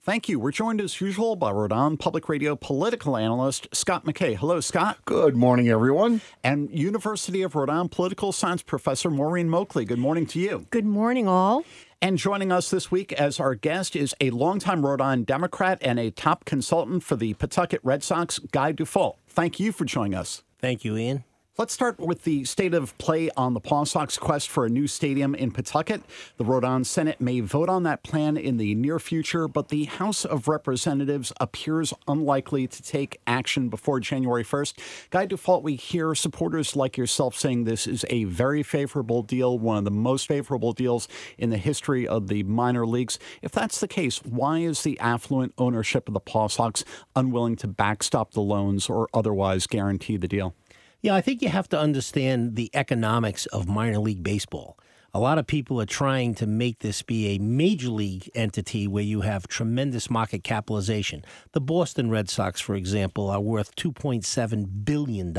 Thank you. We're joined as usual by Rhode Island Public Radio political analyst Scott McKay. Hello, Scott. Good morning, everyone. And University of Rhode Island political science professor Maureen Moakley. Good morning to you. Good morning, all. And joining us this week as our guest is a longtime Rhode Island Democrat and a top consultant for the Pawtucket Red Sox, Guy Dufault. Thank you for joining us. Thank you, Ian. Let's start with the state of play on the Paw Sox quest for a new stadium in Pawtucket. The Rhode Island Senate may vote on that plan in the near future, but the House of Representatives appears unlikely to take action before January 1st. Guy Dufault, we hear supporters like yourself saying this is a very favorable deal, one of the most favorable deals in the history of the minor leagues. If that's the case, why is the affluent ownership of the Paw Sox unwilling to backstop the loans or otherwise guarantee the deal? Yeah, I think you have to understand the economics of minor league baseball. A lot of people are trying to make this be a major league entity where you have tremendous market capitalization. The Boston Red Sox, for example, are worth $2.7 billion.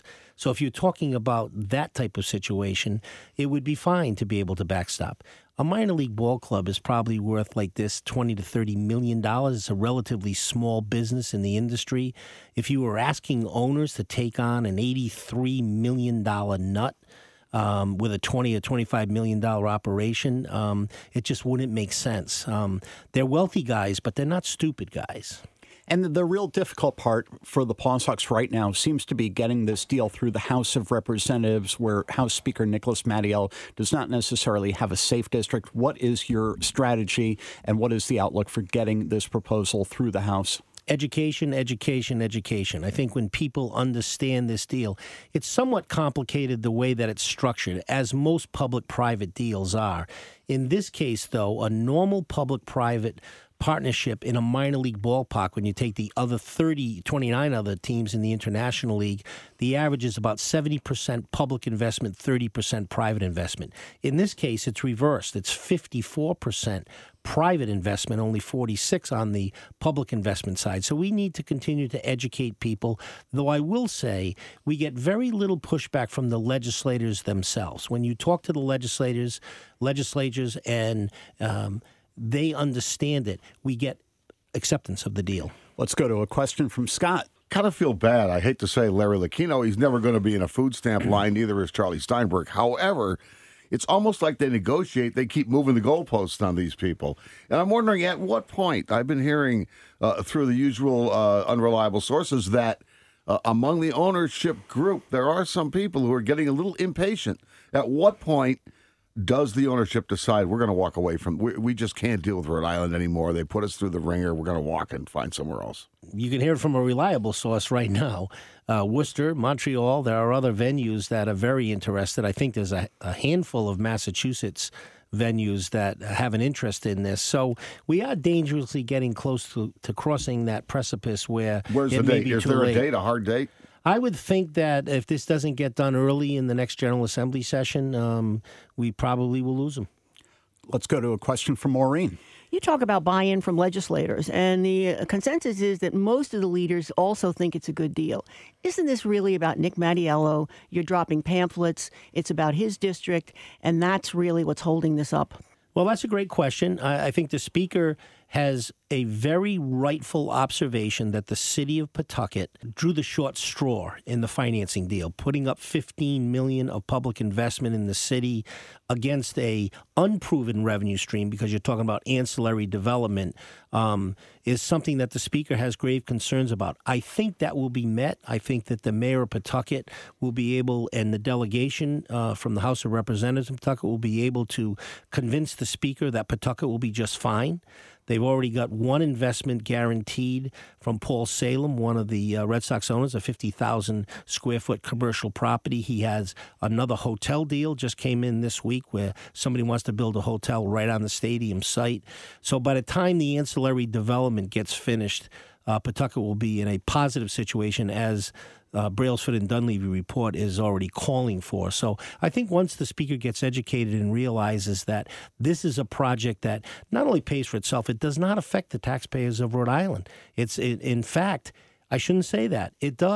So if you're talking about that type of situation, it would be fine to be able to backstop. A minor league ball club is probably worth like this $20 to $30 million. It's a relatively small business in the industry. If you were asking owners to take on an $83 million nut with a $20 or $25 million operation, it just wouldn't make sense. They're wealthy guys, but they're not stupid guys. And the real difficult part for the Paw Sox right now seems to be getting this deal through the House of Representatives, where House Speaker Nicholas Mattiello does not necessarily have a safe district. What is your strategy, and what is the outlook for getting this proposal through the House? Education, education, education. I think when people understand this deal, it's somewhat complicated the way that it's structured, as most public-private deals are. In this case, though, a normal public-private partnership in a minor league ballpark, when you take the other 29 other teams in the International League, the average is about 70% public investment, 30% private investment. In this case, it's reversed. It's 54% private investment, only 46 on the public investment side. So we need to continue to educate people, though I will say we get very little pushback from the legislators themselves. When you talk to the legislators and they understand it, we get acceptance of the deal. Let's go to a question from Scott. Kind of feel bad. I hate to say Larry Lucchino, he's never going to be in a food stamp line, neither is Charlie Steinberg. However, it's almost like they negotiate. They keep moving the goalposts on these people. And I'm wondering at what point, I've been hearing through the usual unreliable sources that among the ownership group, there are some people who are getting a little impatient. At what point does the ownership decide we're going to walk away from, we just can't deal with Rhode Island anymore? They put us through the ringer. We're going to walk and find somewhere else. You can hear it from a reliable source right now. Worcester, Montreal, there are other venues that are very interested. I think there's a handful of Massachusetts venues that have an interest in this. So we are dangerously getting close to crossing that precipice where Where's the date? Is there a date, a hard date? I would think that if this doesn't get done early in the next General Assembly session, we probably will lose them. Let's go to a question from Maureen. You talk about buy-in from legislators, and the consensus is that most of the leaders also think it's a good deal. Isn't this really about Nick Mattiello? You're dropping pamphlets. It's about his district, and that's really what's holding this up. Well, that's a great question. I think the Speaker has a very rightful observation that the city of Pawtucket drew the short straw in the financing deal, putting up $15 million of public investment in the city against a unproven revenue stream, because you're talking about ancillary development, is something that the Speaker has grave concerns about. I think that will be met. I think that the mayor of Pawtucket will be able, and the delegation from the House of Representatives of Pawtucket will be able to convince the Speaker that Pawtucket will be just fine. They've already got one investment guaranteed from Paul Salem, one of the Red Sox owners, a 50,000 square foot commercial property. He has another hotel deal just came in this week where somebody wants to build a hotel right on the stadium site. So by the time the ancillary development gets finished, Pawtucket will be in a positive situation, as Brailsford and Dunleavy report is already calling for. So I think once the Speaker gets educated and realizes that this is a project that not only pays for itself, it does not affect the taxpayers of Rhode Island. In fact, I shouldn't say that. It does.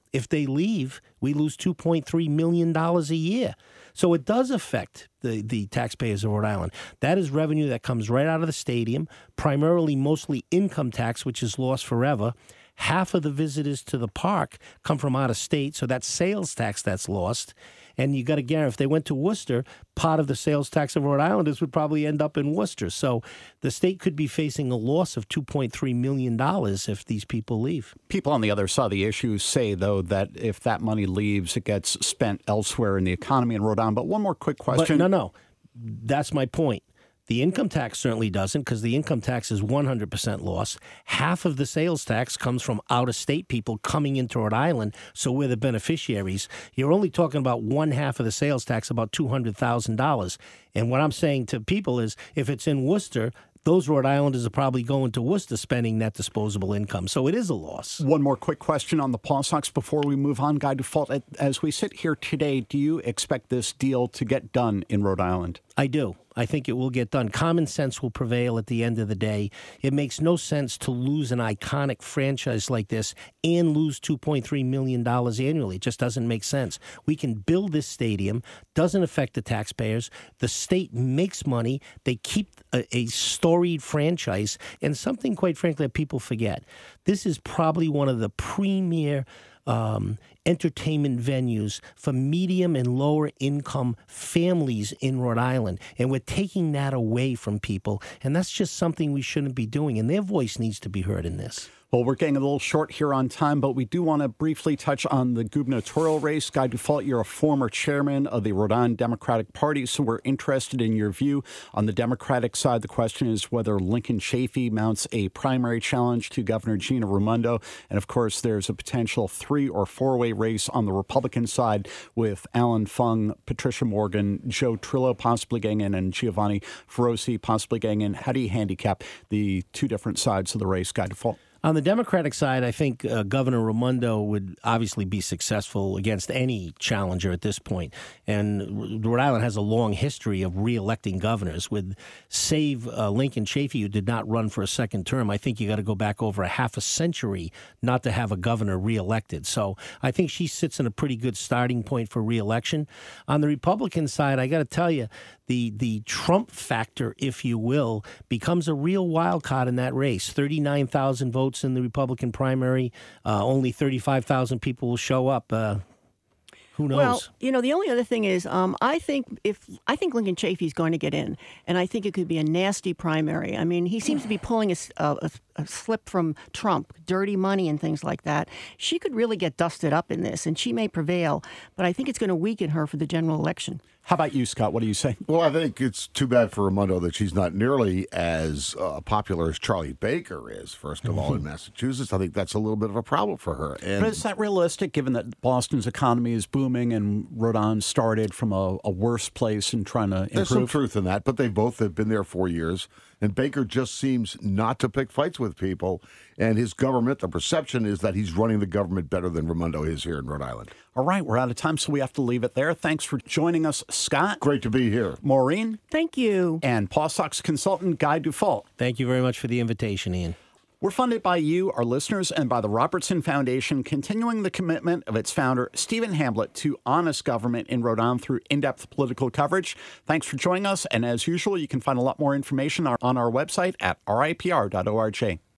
If they leave, we lose $2.3 million a year. So it does affect the taxpayers of Rhode Island. That is revenue that comes right out of the stadium, primarily mostly income tax, which is lost forever. Half of the visitors to the park come from out of state, so that's sales tax that's lost. And you got to guarantee if they went to Worcester, part of the sales tax of Rhode Islanders would probably end up in Worcester. So the state could be facing a loss of $2.3 million if these people leave. People on the other side of the issue say, though, that if that money leaves, it gets spent elsewhere in the economy in Rhode Island. But one more quick question. But no. That's my point. The income tax certainly doesn't, because the income tax is 100% loss. Half of the sales tax comes from out-of-state people coming into Rhode Island, so we're the beneficiaries. You're only talking about one half of the sales tax, about $200,000. And what I'm saying to people is, if it's in Worcester, those Rhode Islanders are probably going to Worcester spending that disposable income. So it is a loss. One more quick question on the Paw Sox before we move on. Guy Dufault, as we sit here today, do you expect this deal to get done in Rhode Island? I do. I think it will get done. Common sense will prevail at the end of the day. It makes no sense to lose an iconic franchise like this and lose $2.3 million annually. It just doesn't make sense. We can build this stadium, doesn't affect the taxpayers. The state makes money. They keep a storied franchise. And something, quite frankly, that people forget. This is probably one of the premier entertainment venues for medium and lower income families in Rhode Island. And we're taking that away from people. And that's just something we shouldn't be doing. And their voice needs to be heard in this. Well, we're getting a little short here on time, but we do want to briefly touch on the gubernatorial race. Guy Dufault, you're a former chairman of the Rhode Island Democratic Party, so we're interested in your view. On the Democratic side, the question is whether Lincoln Chafee mounts a primary challenge to Governor Gina Raimondo. And, of course, there's a potential 3- or 4-way race on the Republican side with Alan Fung, Patricia Morgan, Joe Trillo possibly getting in, and Giovanni Feroci possibly getting in. How do you handicap the two different sides of the race, Guy Dufault? On the Democratic side, I think Governor Raimondo would obviously be successful against any challenger at this point. And Rhode Island has a long history of re-electing governors. With save Lincoln Chafee, who did not run for a second term, I think you got to go back over a half a century not to have a governor re-elected. So I think she sits in a pretty good starting point for re-election. On the Republican side, I got to tell you, the Trump factor, if you will, becomes a real wild card in that race. 39,000 votes in the Republican primary. Only 35,000 people will show up. Who knows? Well, the only other thing is, I think Lincoln Chafee is going to get in, and I think it could be a nasty primary. I mean, he seems to be pulling a slip from Trump, dirty money and things like that. She could really get dusted up in this, and she may prevail, but I think it's going to weaken her for the general election. How about you, Scott? What do you say? Well, I think it's too bad for Raimondo that she's not nearly as popular as Charlie Baker is, first of all, in Massachusetts. I think that's a little bit of a problem for her. But is that realistic, given that Boston's economy is booming and Rhode Island started from a worse place and trying to improve? There's some truth in that, but they both have been there 4 years. And Baker just seems not to pick fights with people. And his government, the perception is that he's running the government better than Raimondo is here in Rhode Island. All right, we're out of time, so we have to leave it there. Thanks for joining us, Scott. Great to be here. Maureen. Thank you. And Paw Sox consultant Guy Dufault. Thank you very much for the invitation, Ian. We're funded by you, our listeners, and by the Robertson Foundation, continuing the commitment of its founder, Stephen Hamblett, to honest government in Rhode Island through in-depth political coverage. Thanks for joining us, and as usual, you can find a lot more information on our website at ripr.org.